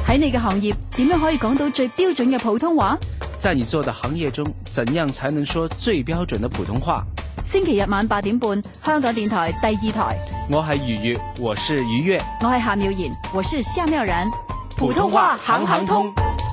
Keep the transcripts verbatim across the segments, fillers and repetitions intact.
喺你嘅行業點樣可以講到最標準嘅普通話？ 在你做的行業中，怎樣才能說最標準的普通話？ 星期日晚八點半，香港電台第二台。 我係愉悅，我是愉悅， 我係夏妙賢，我是夏妙然。 普通話行行通。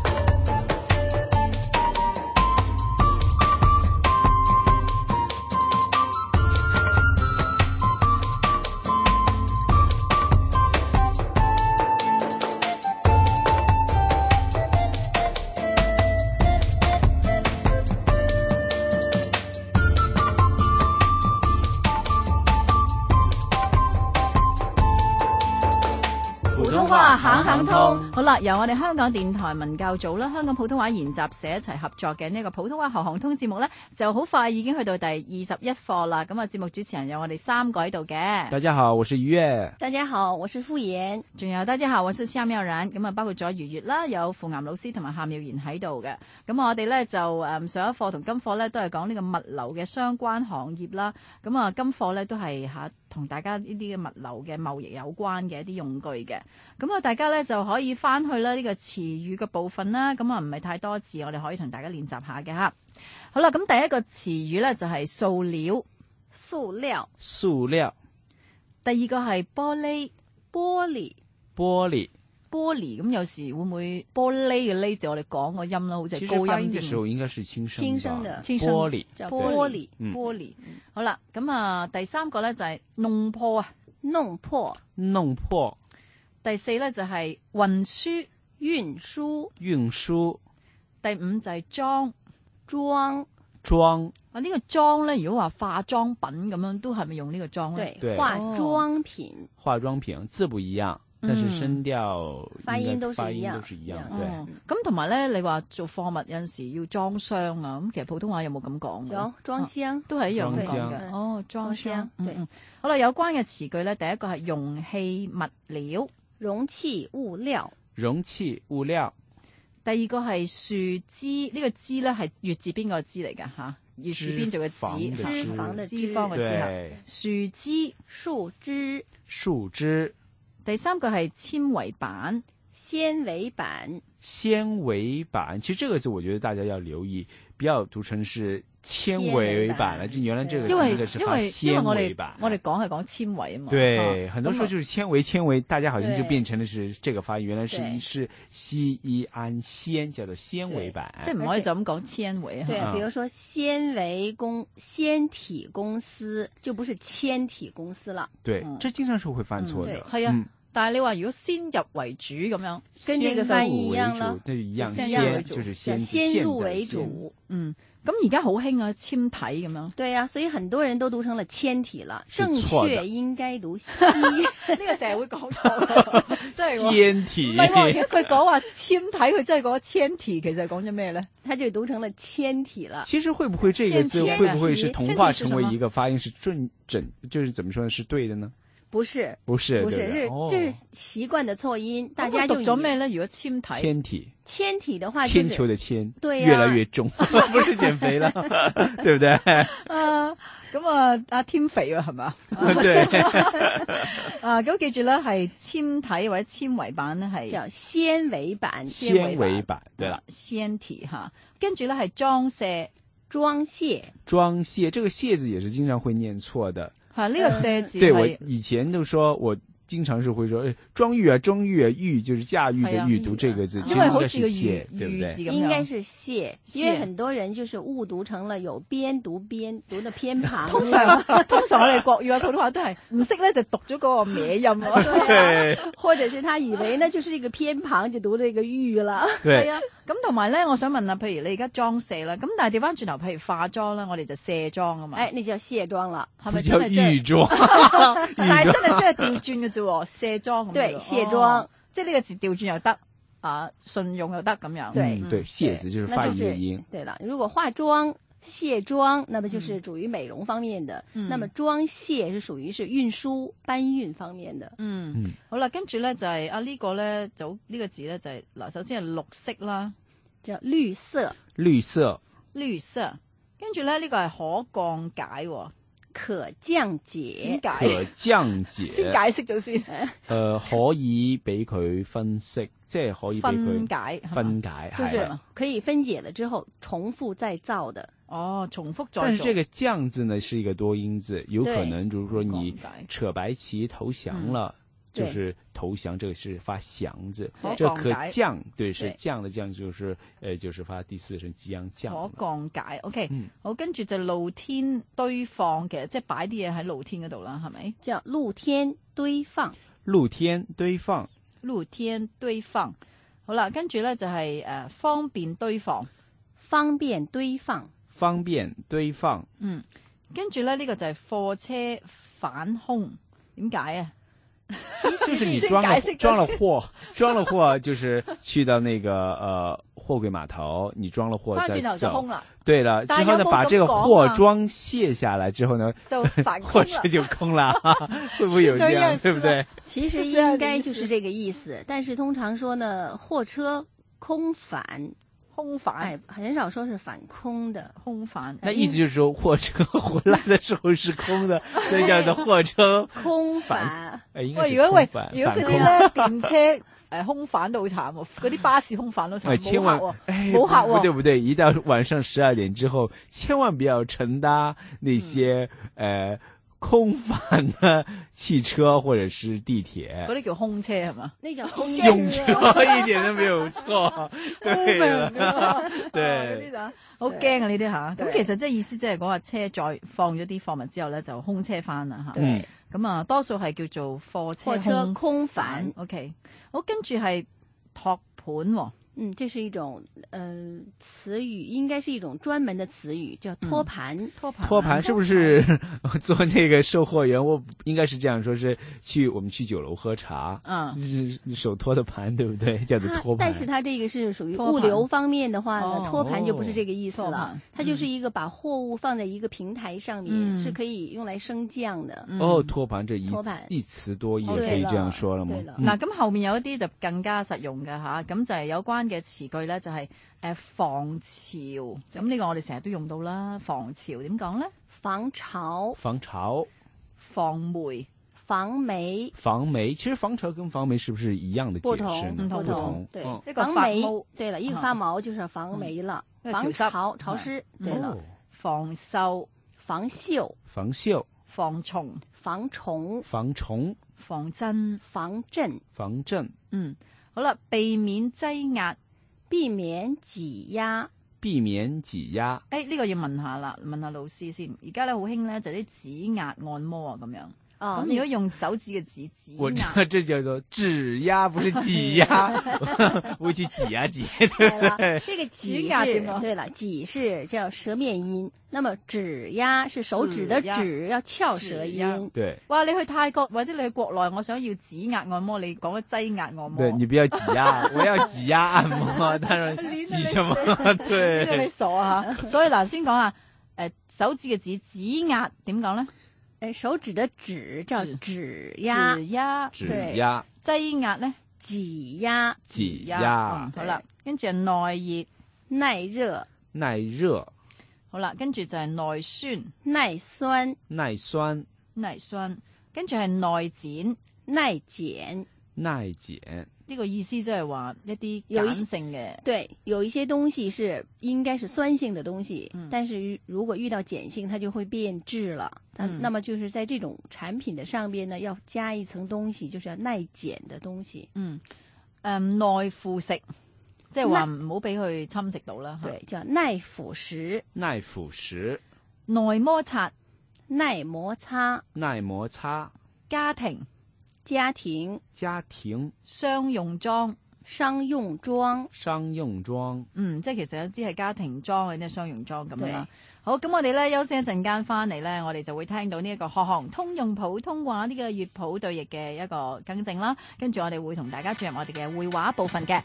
行行通。好啦，由我哋香港電台文教組啦、香港普通話研習社一齊合作嘅呢個普通話行行通節目呢，就好快已經去到第二十一課啦。咁啊，節目主持人有我哋三個喺度嘅。 大家好，我是愉悅。 大家好，我是傅妍。 仲有大家好，我是夏妙然。咁啊，包括咗愉悅啦，有傅岩老師同埋夏妙賢喺度嘅。咁我哋呢，就誒上一課同今課呢，都係講呢個物流嘅相關行業啦。咁啊，今課呢，都係吓同大家呢啲嘅物流嘅貿易有關嘅一啲用具嘅。咁啊，大家咧就可以翻去啦呢個詞語嘅部分啦。咁啊，唔係太多字，我哋可以同大家練習下嘅吓。好啦，咁第一個詞語咧就係塑料， 塑料， 塑料。 第二個係玻璃， 玻璃， 玻璃， 玻璃。咁有時會唔會玻璃嘅呢字我哋講個音啦，好似係高音啲。 嘅時候應該是輕聲， 輕聲的玻璃， 玻璃， 玻璃。好啦，咁啊，第三個咧就係弄破啊， 弄破， 弄破。 第四咧就係運輸， 運輸， 運輸。 第五就係裝， 裝， 裝。 啊，呢個裝咧，如果話化妝品咁樣，都係咪用呢個裝咧？ 對，化妝品。 化妝品字不一樣，但是聲調、 發音都是一樣， 發音都是一樣。對。 咁同埋咧，你話做貨物有陣時要裝箱啊，咁其實普通話有冇咁講嘅？ 有裝箱， 都係一樣咁講嘅。哦，裝箱。對。好啦，有關嘅詞句咧，第一個係容器物料。 容器物料， 容器物料。 第二個係樹枝，呢個枝咧係月字邊個枝嚟噶吓？月字邊做嘅枝， 脂肪嘅脂肪嘅枝。樹枝， 樹枝， 樹枝。 第三個係纖維板， 纖維板， 纖維板。其實這個字我覺得大家要留意，不要讀成是纖維板了。就原來這個因為是發纖維板， 我哋講係講纖維啊嘛。 對，很多時候就是纖維纖維，大家好像就變成的是這個發音，原來是是西醫安纖，叫做纖維板。 即係唔可以就咁講纖維。 對，比如說纖維公纖體公司就不是纖體公司了。 對，這經常是會犯錯的。 係啊。但係你話如果先入為主咁樣， 跟這個翻譯一樣咯， 就一樣，先就是先先入為主。 嗯，咁而家好興啊，纖體咁樣。 對啊，所以很多人都讀成了纖體了，正確應該讀纖。 呢個成日會講錯，真係纖體。 唔係喎，而家佢講話纖體，佢真係講纖體，其實講咗咩咧？ 他就讀成了纖體了。 其實會不會這個字會不會是同化成為一個發音是準準，就是怎麼說呢？是對的呢？ 不是， 不是， 不是，是這是習慣的錯音，大家就讀咗咩咧？如果纖體， 纖體， 纖體的話， 鉛球的鉛， 對， 越來越重，不是減肥了，對不對？ 啊，咁啊，阿添肥啊，係嘛？ 對， 啊，咁記住咧，係纖體或者纖維板咧，係叫纖維板， 纖維板，對啦， 纖體吓，跟住咧係裝卸， 裝卸， 裝卸，這個卸字也是經常會念錯的。 係呢個卸字， 對，我以前都說我經常是會說，誒，裝御啊，裝御啊，御就是駕馭的御，讀這個字，其實應該是卸，對不對？ 應該是卸，因為很多人就是誤讀成了有邊讀邊讀的偏旁。 通常通常我哋國語啊普通話都係唔識咧就讀咗嗰個歪音咯， 對，或者是他以為呢就是一個偏旁就讀這個御啦。 對啊。咁同埋咧，我想問啊，譬如你而家裝卸啦，咁但係調翻轉頭，譬如化妝啦，我哋就卸妝啊嘛。 誒，那叫卸妝啦， 係咪真係御妝？ 但係真係真係調轉嘅啫，卸妝咁。 對，卸妝， 即係呢個字調轉又得，啊，順用又得咁樣。 對對，卸字就是發音音。 對啦，如果化妝、卸妝，那麼就是屬於美容方面的；那麼裝卸是屬於是運輸搬運方面的。 嗯，好啦，跟住咧就係啊呢個咧就呢個字咧就係嗱，首先係綠色啦。 叫綠色， 綠色， 綠色，跟住咧呢個係可降解， 可降解。 點解？ 可降解。 先解釋咗先。 誒、呃，可以俾佢分析，即係可以俾佢分解。 分解， 就是可以分解了之後重複再造的。 哦，重複再造。 但是這個降字呢，是一個多音字，有可能就是說你扯白旗投降了，就是投降，這個是發降字。這可降，對，是降的降，就是誒，就是發第四聲將降。 可降解 ，OK，、嗯、好，跟住就露天堆放，其實即係擺啲嘢喺露天嗰度啦，係咪？ 叫露天堆放。 露天堆放。 露天堆放。好啦，跟住咧就係、是、誒、呃、方便堆放。 方便堆放。 方便堆放。 嗯，跟住咧呢、這個就係貨車反空，點解啊？ 就是你裝了裝了貨，裝了貨就是去到那個呃貨櫃碼頭，你裝了貨再走， 就空了。 對了，之後呢，把這個貨裝卸下來之後呢， 就反空了， 貨車就空了，會不會有這樣？對不對？ 其實應該就是這個意思，但是通常說呢，貨車空返。 空返， 哎，很少說是反空的， 空返。 那意思就是說，貨車回來的時候是空的，所以叫做貨車空返。 哎，應該是如果喂， 如果嗰啲咧電車誒空返都好慘喎，嗰啲巴士空返都慘， 哎，千萬冇客喎， 不對不對，一到晚上十二點之後，千萬不要乘搭那些誒。空返的汽車或者是地鐵， 嗰啲叫空車係嘛？ 那叫空車一點都沒有錯，對啦，對， 好驚啊呢啲吓。咁其實即係意思即係嗰架車再放咗啲貨物之後咧，就空車翻啦吓。 對， 咁啊多數係叫做貨車空貨車空返。 OK， 好，跟住係托盤。 嗯，這是一種呃詞語，應該是一種專門的詞語，叫托盤。 嗯、托盤， 托盤是不是做那個售貨員？我應該是這樣說，是去我們去酒樓喝茶，嗯，手托的盤，對不對？叫做托盤。 但是它這個是屬於物流方面的話呢，托盤就不是這個意思了。它就是一個把貨物放在一個平台上面，嗯、是可以用來升降的。 嗯、哦，托盤這一一詞多義可以這樣說了嗎？ 嗱，咁後面有一啲就更加實用嘅吓，咁就係有關嘅詞句咧，就係誒防潮，咁呢個我哋成日都用到啦。防潮點講咧？ 防潮、 防潮、 防霉、 防霉、 防霉。其實防潮跟防霉是不是一樣的解釋？ 不同， 不同， 不同。 對， 嗯、 防霉，對了，一個發毛就是防霉了。 嗯、 防潮潮濕，對了。 哦、 防鏽、 防鏽、 防鏽、 防蟲、 防蟲、 防蟲、 防震、 防震、 防震。 嗯。好啦，避免擠壓， 避免擠壓， 避免擠壓。 誒，呢、這個要問下啦，問下老師先。而家咧好興咧，就啲指壓按摩啊，咁樣。哦，咁如果用手指嘅指指壓， 我知道這叫做指壓，不是擠壓，我去擠啊擠。 對了，這個擠是，對了，擠是叫舌面音，那麼指壓是手指的指，要翹舌音。 對。 哇，你去泰國或者你去國內，我想要指壓按摩，你講嘅擠壓按摩。 對，你不要擠壓，我要擠壓按摩，當然擠什麼？對。 呢個你傻啊吓！所以嗱，先講下，誒，手指嘅指指壓點講咧？ 誒，手指的指叫指壓， 指壓， 指壓。 擠壓咧， 擠壓， 擠壓。 好啦，跟住係耐熱、 耐熱、 耐熱。 好啦，跟住就係耐酸、 耐酸、 耐酸、 耐酸，跟住係耐鹼、 耐鹼、 耐鹼。 呢個意思即係話一啲鹼性嘅， 對，有一些東西是應該是酸性的東西，嗯、但是如果遇到鹼性，它就會變質了。嗯，那麼就是在這種產品的上邊呢，要加一層東西，就是要耐鹼的東西。 嗯，誒、嗯，耐腐蝕，即係話唔好俾佢侵蝕到啦。 對，叫耐腐蝕。 耐腐蝕。 耐摩擦。 耐摩擦。 耐摩擦。 家庭。 家庭， 家庭， 商用裝， 商用裝， 商用裝， 嗯，即係其實有啲係家庭裝，有啲係商用裝咁樣啦。好，咁我哋咧休息一陣間翻嚟咧，我哋就會聽到呢一個學行通用普通話呢個粵普對譯嘅一個更正啦。跟住我哋會同大家進入我哋嘅會話部分嘅。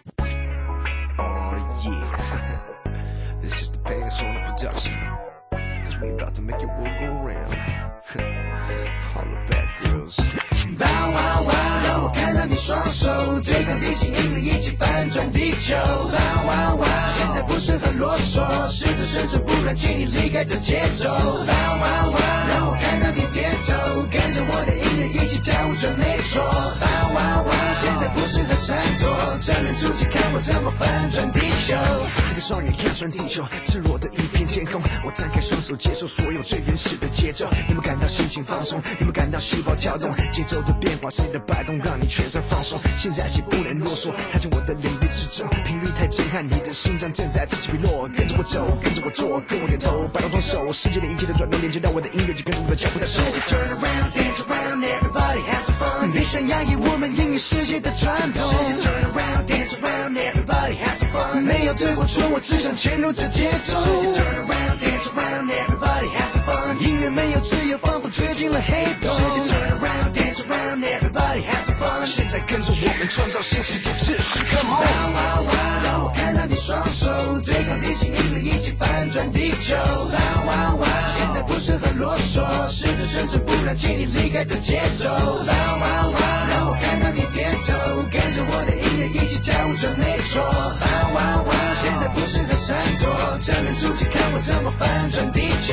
哇哇哇！讓我看到你雙手對抗地心引力，一起翻轉地球。哇哇哇！現在不是很囉嗦，試圖生存，不然請你離開這節奏。哇哇哇！讓我看到你点头，跟着我的音乐一起跳舞，准没错。哇哇哇，现在不适合闪躲，正面出击，看我怎么翻转地球。 这个双眼看穿地球，赤裸的一片天空。我张开双手，接受所有最原始的节奏。你们感到心情放松，你们感到细胞跳动，节奏的变化，身体的摆动，让你全身放松。现在起不能啰嗦，踏进我的领域之中，频率太震撼，你的心脏正在此起彼落。跟着我走，跟着我做，跟我点头，摆动双手，世界的一切的转动连接到我的音乐，就跟着我的脚步在走。 Turn around, dance around, everybody have fun。别想压抑我们音乐世界的传统。Turn around, dance around, everybody have fun。没有对或错，我只想潜入这节奏。Turn around, dance around, everybody have fun。音乐没有自由，仿佛追进了黑洞。Turn around, dance around, everybody have fun。 现在跟着我们创造新世界秩序 ，Come on！ 哇哇哇，让我看到你双手对抗地心引力，一起翻转地球。哇哇哇，现在不是很啰嗦，试着生存，不然请你离开这节奏。哇哇哇，让我看到你点头，跟着我的音乐一起跳舞，准没错。哇哇哇，现在不是很闪躲，正面出击，看我怎么翻转地球。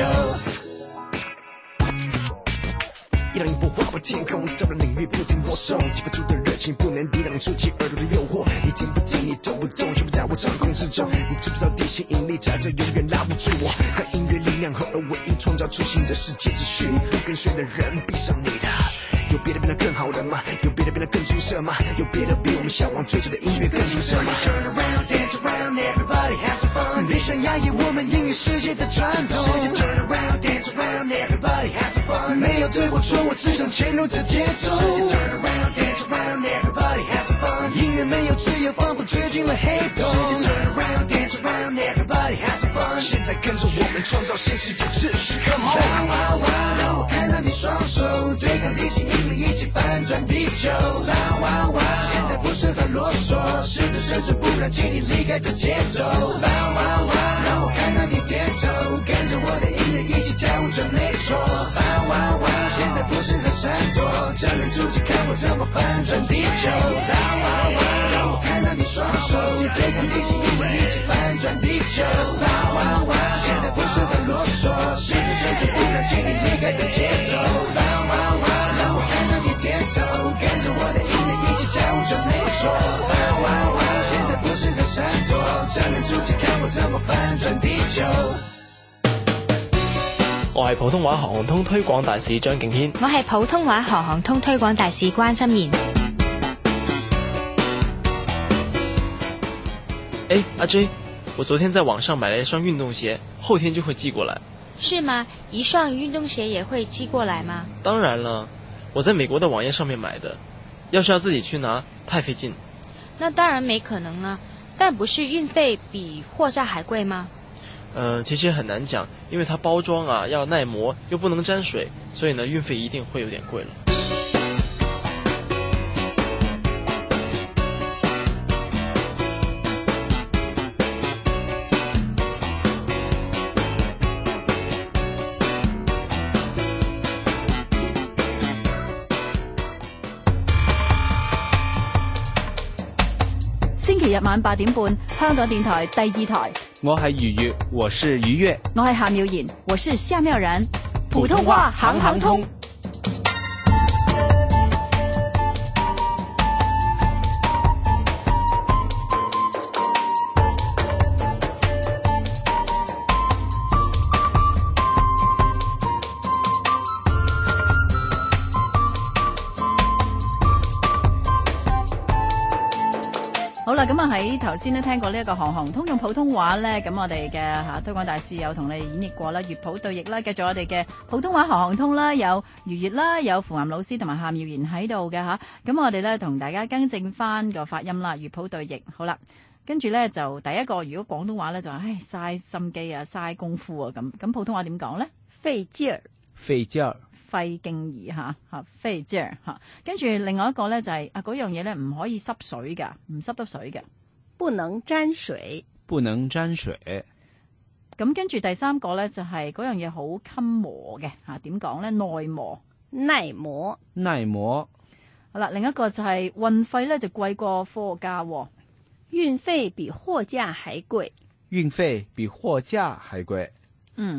一浪一波划过天空，照亮领域不停播送，激发出的热情不能抵挡，触及耳朵的诱惑。你听不听，你动不动，全部在我掌控之中。你知不知道地心引力在这永远拉不住我？让音乐力量合而为一，创造出新的世界秩序。不跟随的人，闭上你的。有别的变得更好的吗？有别的变得更出色吗？有别的比我们向往追求的音乐更出色吗 ？Turn around, dance around, everybody have fun。别想压抑我们音乐世界的传统。Turn around, dance around, everybody have fun。没有对或错，我只想潜入这节奏。Turn around, dance around, everybody have fun。音乐没有自由，仿佛追进了黑洞。Turn around, dance around, everybody have fun。 现在跟着我们创造新世界秩序 ，Come on！ 哇哇哇，让我看到你双手对抗地心引力，一起翻转地球。哇哇哇，现在不是很啰嗦，试着生存，不然请你离开这节奏。哇哇哇，让我看到你点头，跟着我的音乐一起跳舞，准没错。哇哇哇，现在不是很闪躲，正面出击，看我怎么翻转地球。哇哇哇，让我看到你双手对抗地心引力，一起翻转地球。哇哇哇，现在不是很啰嗦，试着生存，不然请你离开这节奏。哇哇哇，让我看到你点头，跟着我的音乐一起跳舞，准没错。哇哇哇，现在不是很闪躲，正面出击，看我怎么翻轉地球。 我係普通話行行通推廣大使張敬軒， 我係普通話行行通推廣大使關心妍。 哎，阿 J， 我昨天在網上買了一雙運動鞋，後天就會寄過來。 是嗎？一雙運動鞋也會寄過來嗎？ 當然了，我在美國的網頁上面買的，要是要自己去拿，太費勁。 那當然沒可能啊，但不是運費比貨價還貴嗎？ 呃，其實很難講，因為它包裝啊要耐磨，又不能沾水，所以呢運費一定會有點貴了。 星期日晚八點半，香港電台第二台。 我係愉悅，我是愉悅。 我係夏妙妍，我是夏妙然。普通話行行通。好啦，咁啊喺頭先咧聽過呢一個行行通用普通話咧，咁我哋嘅吓推廣大使有同你演繹過啦，粵普對譯啦，繼續我哋嘅普通話行行通啦，有愉悅啦，有符岩老師同埋夏妙妍喺度嘅吓，咁我哋咧同大家更正翻個發音啦，粵普對譯。好啦，跟住咧就第一個，如果廣東話咧就話唉嘥心機啊，嘥功夫啊咁，咁普通話點講咧？ 費勁兒， 費勁兒。 費勁兒嚇嚇費勁兒嚇，跟住另外一個咧就係、是、啊嗰樣嘢咧唔可以濕水㗎，唔濕得水嘅， 不能沾水， 不能沾水。 咁跟住第三個咧就係、是、嗰樣嘢好襟磨嘅嚇，點講咧？耐磨， 耐磨， 耐磨。 好啦，另一個就係運費咧就貴過貨價喎， 運費比貨價還貴， 運費比貨價還貴。 嗯。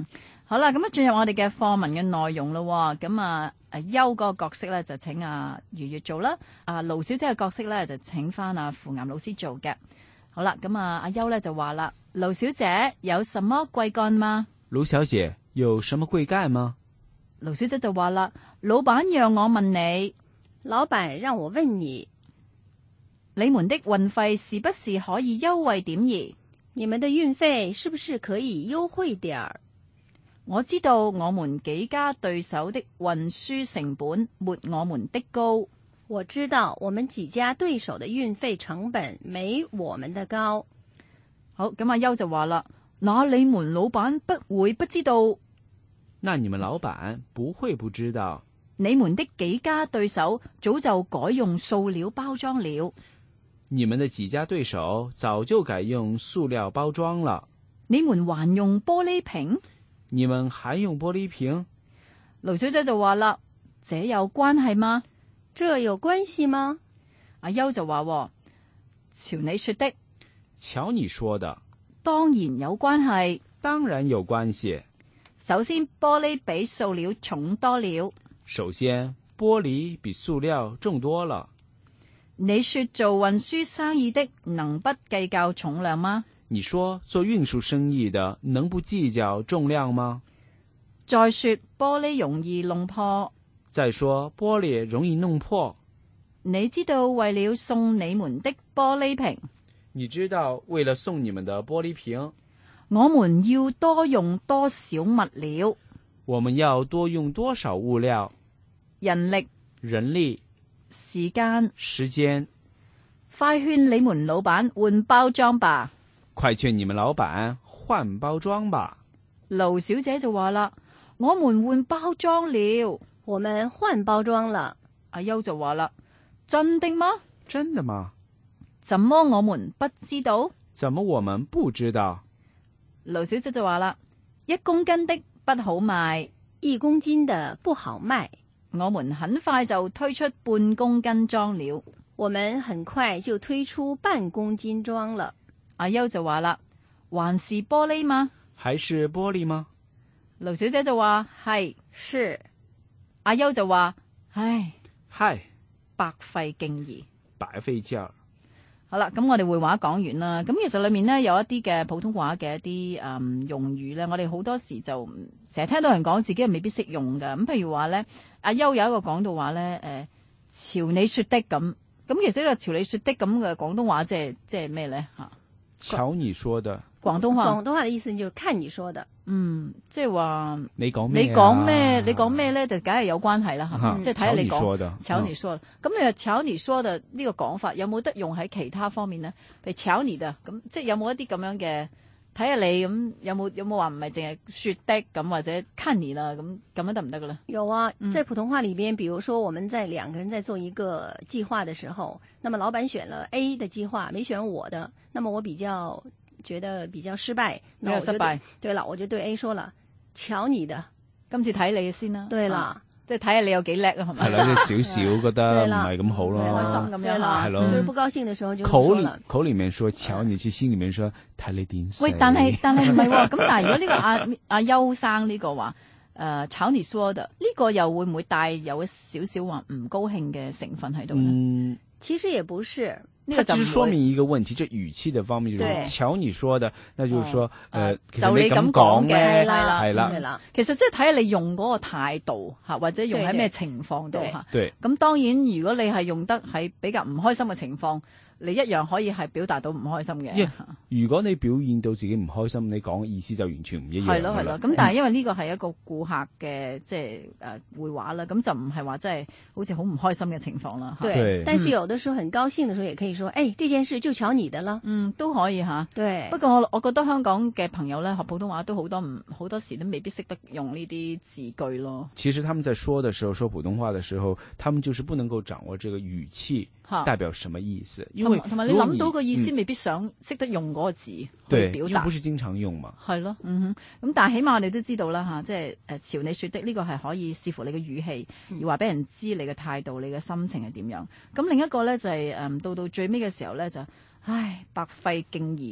好啦，咁啊進入我哋嘅課文嘅內容咯。咁啊，誒優嗰個角色咧就請阿愉悦做啦。啊盧小姐嘅角色咧就請翻阿傅岩老師做嘅。好啦，咁啊阿優咧就話啦，盧小姐有什麼貴幹嗎？ 盧小姐有什麼貴幹嗎？ 盧小姐就話啦，老闆讓我問你， 老闆讓我問你， 你們的運費是不是可以優惠點兒？ 你們的運費是不是可以優惠點兒？ 我知道我們幾家對手的運輸成本沒我們的高。 我知道我們幾家對手的運費成本沒我們的高。 好，咁阿優就話啦，那你們老闆不會不知道？ 那你們老闆不會不知道？ 你們的幾家對手早就改用塑料包裝了。 你們的幾家對手早就改用塑料包裝了。 你們還用玻璃瓶？ 你們還用玻璃瓶？ 盧小姐就話啦，這有關係嗎？ 這有關係嗎？ 阿優就話，瞧你說的。 瞧你說的。 當然有關係。 當然有關係。 首先，玻璃比塑料重多了。 首先，玻璃比塑料重多了。 你說做運輸生意的能不計較重量嗎？ 你說做運輸生意的能不計較重量嗎？ 再說玻璃容易弄破。 再說玻璃容易弄破。 你知道為了送你們的玻璃瓶， 你知道為了送你們的玻璃瓶， 我們要多用多少物料？ 我們要多用多少物料？ 人力、 人力、 時間、 時間。 快勸你們老闆換包裝吧！ 快勸你們老闆換包裝吧！ 盧小姐就話啦，我們換包裝了。 我們換包裝了。 阿優就話啦，真的嗎？ 真的嗎？ 怎麼我們不知道？ 怎麼我們不知道？ 盧小姐就話啦，一公斤的不好賣， 一公斤的不好賣。 我們很快就推出半公斤裝了。 我們很快就推出半公斤裝了。 阿優就話啦，還是玻璃嗎？ 還是玻璃嗎？ 盧小姐就話係是。 阿優就話，唉， 嗨， 白費勁兒， 白費勁兒。 好啦，咁我哋會話講完啦。咁其實裏面呢，有一啲嘅普通話嘅一啲誒用語咧，我哋好多時就成日聽到人講，自己係未必識用㗎。咁譬如話咧，阿優有一個講到話咧，誒，朝你說的咁，咁其實呢個朝你說的咁嘅廣東話即係即係咩咧吓？ 瞧你說的。 廣東話。 廣東話嘅意思就是看你說的。 嗯，即係話你講咩？ 你講咩？你講咩咧？就梗係有關係啦，係嘛？即係睇下你講。瞧你說的，咁你話瞧你說的呢個講法有冇得用喺其他方面咧？譬如瞧你的，咁即係有冇一啲咁樣嘅？睇下你咁有冇有冇話唔係淨係說的咁，或者看你啦咁咁樣得唔得嘅咧？ 有啊，在普通話裏邊，比如說我們在兩個人在做一個計劃的時候，那麼老闆選了 A 的計劃，沒選我的，那麼我比較覺得比較失敗， 比較失敗。 對了，我就對 A 說了，瞧你的， 今次睇你先啦。 對啦。 即係睇下你有幾叻啊，係咪？ 係啦，即係少少覺得唔係咁好咯， 開心咁樣啦， 係咯。 就是不高興的時候就口裏口裏面說瞧你，其實心裏面說睇你點死。 喂，但係但係唔係喎，咁但係如果呢個阿阿優生呢個話誒炒你說的呢個又會唔會帶有少少話唔高興嘅成分喺度咧？ 嗯， 其實也不是。 它只是說明一個問題，這語氣的方面就是瞧你說的，那就是說，誒，就你咁講嘅， 係啦， 係啦， 其實即係睇下你用嗰個態度吓，或者用喺咩情況度吓。 對， 咁當然如果你係用得喺比較唔開心嘅情況，你一樣可以係表達到唔開心嘅。 Yeah, 如果你表現到自己唔開心，你講嘅意思就完全唔一樣。 係咯係咯，咁但係因為呢個係一個顧客嘅即係誒會話啦，咁就唔係話即係好似好唔開心嘅情況啦。 對，對，但是有的時候很高興的時候，也可以說，誒、嗯，這件事就瞧你的啦。 嗯，都可以吓。 對。 不過我我覺得香港嘅朋友咧學普通話都好多唔好多時都未必識得用呢啲字句咯。 其實他們在說的時候，說普通話的時候，他們就是不能夠掌握這個語氣代表什麼意思，因為同埋你諗到個意思，未必想識得用嗰個字去表達。 因為不是經常用嘛。 係咯，嗯哼，咁但係起碼我哋都知道啦吓，即係誒朝你說的呢個係可以視乎你嘅語氣，而話俾人知你嘅態度、你嘅心情係點樣。咁另一個咧就係誒到到最尾嘅時候咧就，唉，白費勁兒咁。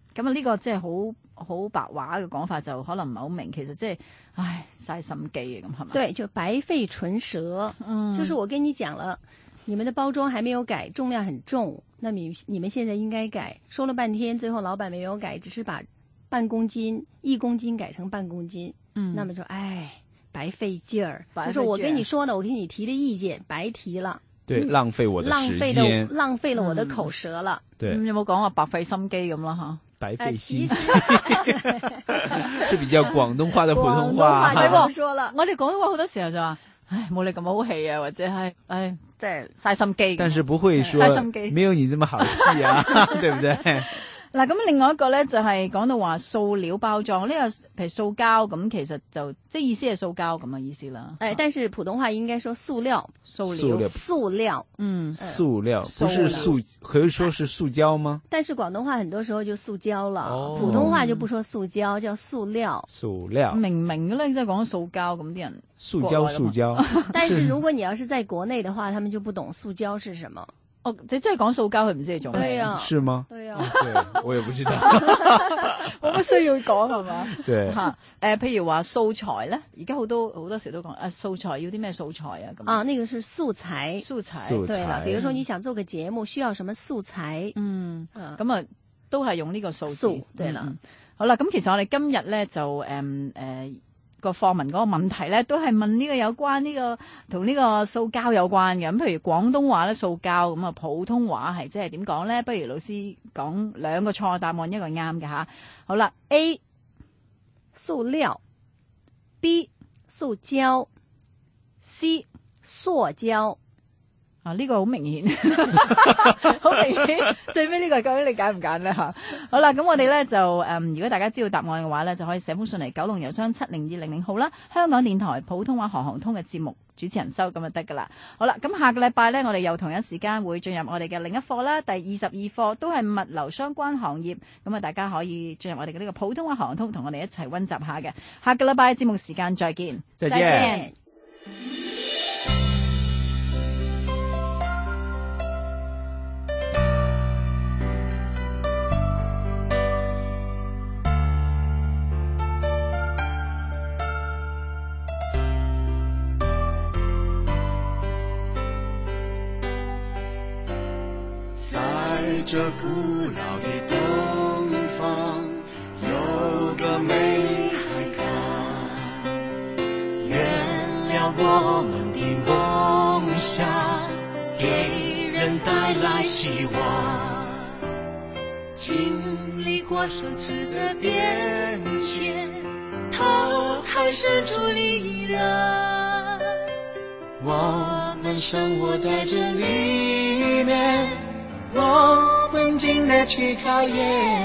咁啊呢個即係好好白話嘅講法，就可能唔係好明，其實即係唉嘥心機嘅咁係咪？ 對，就白費唇舌。嗯，就是我跟你講了，你們的包裝還沒有改，重量很重，那你你們現在應該改。說了半天，最後老闆沒有改，只是把半公斤一公斤改成半公斤。嗯，那麼就唉白費勁兒，就是我跟你說的，我給你提的意見白提了。 對，浪費我的時間， 浪費了浪費了我的口舌了。 嗯、對，有冇講話白費心機咁啦吓？ 白費心機，是比較廣東話的普通話。 係喎，說了， 我哋廣東話好多時候就話，唉，冇你咁好氣啊，或者係，唉，即係嘥心機。 但是不會說，嘥心機，沒有你這麼好氣啊，對不對？ 嗱，咁另外一個咧就係講到話塑料包裝呢、這個，譬如塑膠咁，其實就即係意思係塑膠咁嘅意思啦。 誒，但是普通話應該說塑料， 塑料， 塑料， 嗯， 塑料，不是塑，可以說是塑膠嗎？ 但是廣東話很多時候就塑膠了，哦、普通話就不說塑膠，叫塑料。 塑料， 明明嘅咧，即係講塑膠咁啲人。 塑膠，塑膠。 但是如果你要是在國內的話，他們就不懂塑膠是什麼。 哦，你真係講塑膠，佢唔知係做咩？ 對啊， 是嗎？ 對啊， 對，我也不知道， 我乜需要講係嘛？ 對， 吓，誒，譬如話素材咧，而家好多好多時都講，誒，素材要啲咩素材啊？咁啊，那個是素材， 素材， 素材對啦，比如說你想做個節目，需要什麼素材？ 嗯，咁啊，都係用呢個數字， 素，對啦。 好啦，咁其實我哋今日咧就誒誒。個課文嗰個問題咧，都係問呢個有關呢、這個同呢個塑膠有關嘅。咁譬如廣東話咧塑膠，咁啊普通話係即係點講咧？不如老師講兩個錯答案，一個啱嘅吓。好啦 ，A 塑料 ，B 塑膠 ，C 塑膠。 啊！呢、這個好明顯，好明顯。最尾呢個究竟你揀唔揀咧吓？好啦，咁我哋咧就誒、嗯，如果大家知道答案嘅話咧，就可以寫封信嚟九龍郵箱七零二零零號啦。香港電台普通話行行通嘅節目主持人收咁就得噶啦。好啦，咁下個禮拜咧，我哋又同一時間會進入我哋嘅另一課啦，第二十二課都係物流相關行業。咁啊，大家可以進入我哋嘅呢個普通話行行通，同我哋一齊溫習下嘅。下個禮拜節目時間再見， 再見。再見。 在这古老的东方，有个美海港，圆了我们的夢想，給人帶來希望。經歷過數次的變遷，他還是主理人。我們生活在這裡面，我們經得起考驗，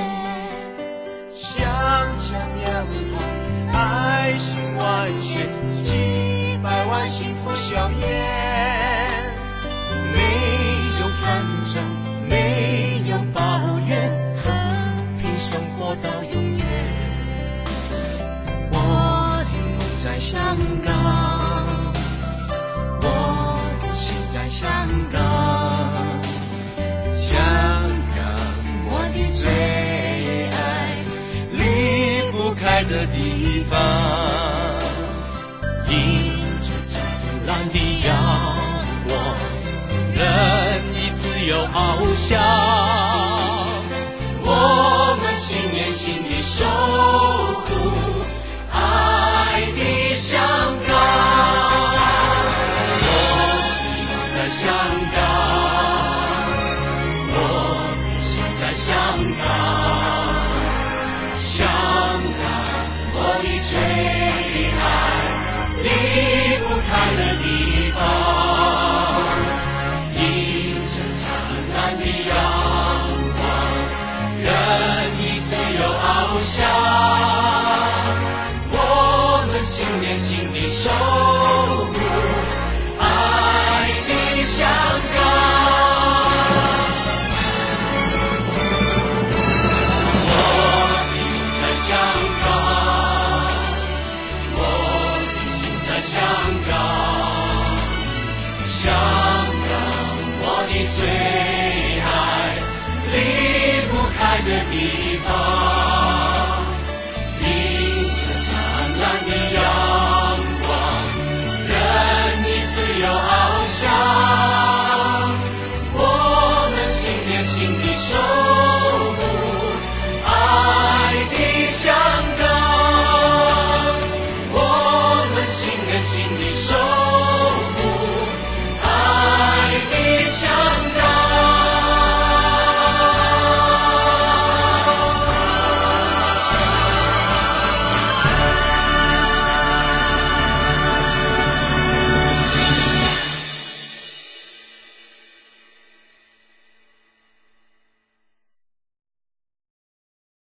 想象陽光，愛心萬千，幾百萬幸福笑顏，沒有紛爭，沒有抱怨，和平生活到永遠。我的夢在香港，我的心在香港。香港，我的最愛，離不開的地方。迎着燦爛的陽光，任意自由翱翔。我們心連心地守護愛的香港。我的夢在香港。香港，香港，我的最愛，離不開的地方。迎着燦爛的陽光，任意自由翱翔。我們心連心地守護愛的香港。香港，香港，我的最愛，離不開的地方。